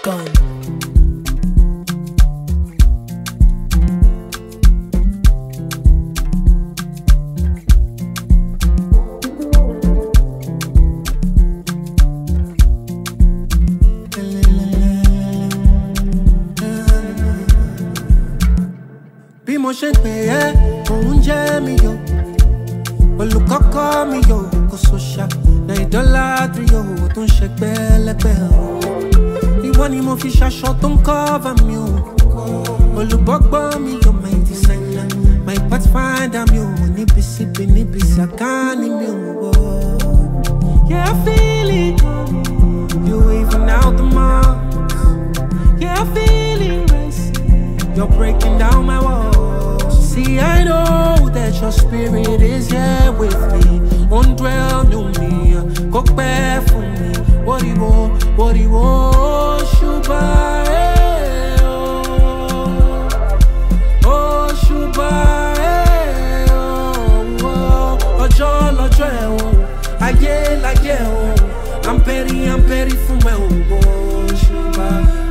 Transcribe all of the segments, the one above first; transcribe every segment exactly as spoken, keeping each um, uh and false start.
gone. Bí mo ṣe ń pè ẹ́, òun jẹ́ mi yo. Olùkọ́kọ́ mi yo, kò sọ́ṣà. Na idolatry yo, tó ń ṣe gbẹ́lẹ́gbẹ́ o. Ìwọ ni mo fi ṣaṣọ tó ń cover mi o. Olùbọ́gbọ́n mi yo, my designer. My pathfinder mi o, níbi síbi níbi sàkáání mi o. Yeah, I feel it. You even out the marks. Yeah, I feel it racing. You're breaking down my walls. See, I know that your spirit is here with me. Won't dwell near me. Go back for me. What do you want? What do you want? Shuba. Oh, Shuba. Oh, John, oh, John. I get, I get. I'm petty, I'm petty for my own. Oh, Shuba.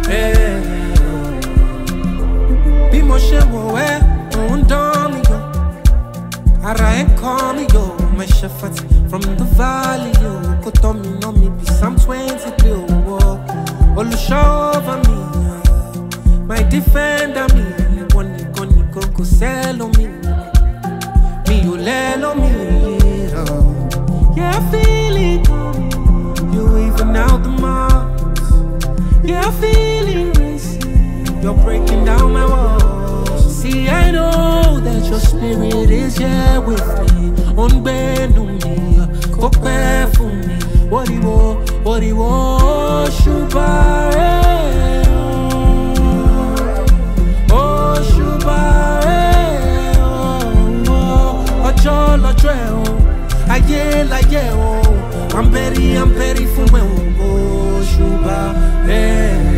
Bí mo ṣe wò ẹ́, òun dán mi yo. Ara ẹ̀ kọ́ mi yo. My shepherd from the valley yo. Kò tọ́ mi ná mi bí Psalm twenty-three o. Olùṣọ́ over mi, my defender mi. Ìwọ nìkan nìkan kò sẹ́lómi. Mi ò lẹ́lómi. Yeah, I feel it. You even out the marks. Yeah, I feel it racing. You're breaking down my walls. See, I know that your spirit is here with me. On benu me, go back for me. What do you want? What do you want? Shuba. Oh, Shuba. Oh, Ojo, Ojo. I get, I get. I'm petty, I'm petty for my own. Oh, Shuba.